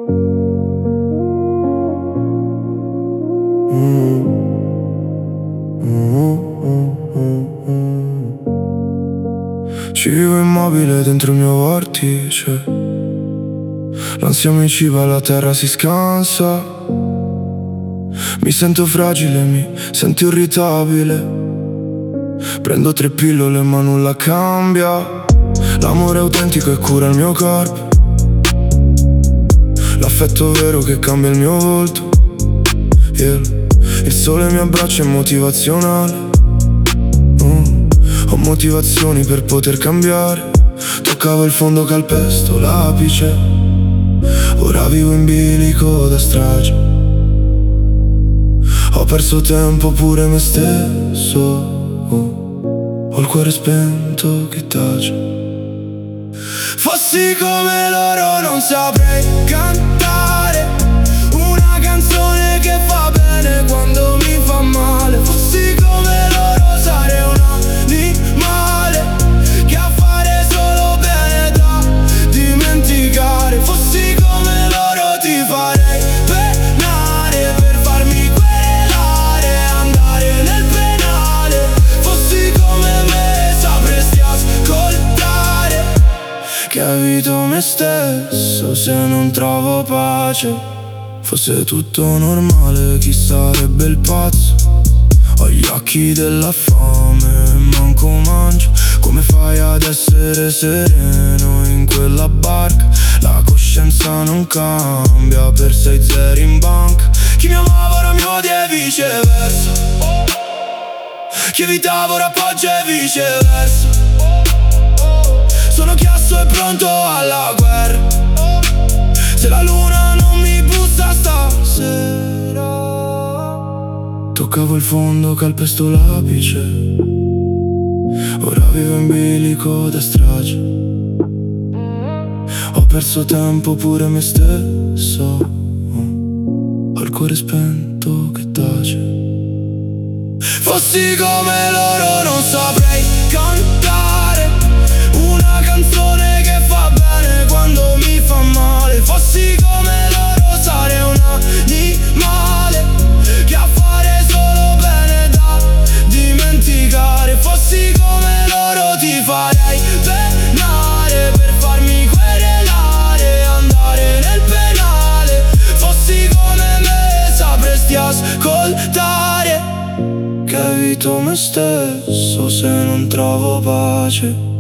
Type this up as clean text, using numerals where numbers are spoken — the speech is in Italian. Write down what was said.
Ci vivo immobile dentro il mio vortice, l'ansia mi ciba, la terra si scansa. Mi sento fragile, mi sento irritabile. Prendo 3 pillole ma nulla cambia. L'amore autentico e cura il mio corpo, l'affetto vero che cambia il mio volto. Il sole mi abbraccia, è motivazionale. Ho motivazioni per poter cambiare. Toccavo il fondo, calpesto l'apice. Ora vivo in bilico da strage. Ho perso tempo, pure me stesso. Ho il cuore spento che tace. Fossi come loro non saprei cantare una canzone che fa bene quando mi fa male. Fossi come loro sarei un animale che a fare solo bene da dimenticare. Fossi come loro ti farei penare per farmi querelare, andare nel penale. Fossi come me sapresti ascoltare, che evito me stesso se non trovo pace. Fosse tutto normale, chi sarebbe il pazzo? Ho gli occhi della fame, manco mangio. Come fai ad essere sereno in quella barca? La coscienza non cambia per 6 zeri in banca. Chi mi amava ora mi odia e viceversa. Chi evitava ora appoggia e viceversa. Sono chiasso e pronto alla guerra. Se la luna non mi bussa stasera. Toccavo il fondo, calpesto l'apice. Ora vivo in bilico da strage. Ho perso tempo, pure me stesso. Ho il cuore spento che tace. Fossi come loro non saprei cantare una canzone che fa bene quando mi fa male. Fossi come loro sarei un animale che a fare solo bene da dimenticare. Fossi come loro ti farei penare per farmi querelare, andare nel penale. Fossi come me sapresti ascoltare, che evito me stesso se non trovo pace.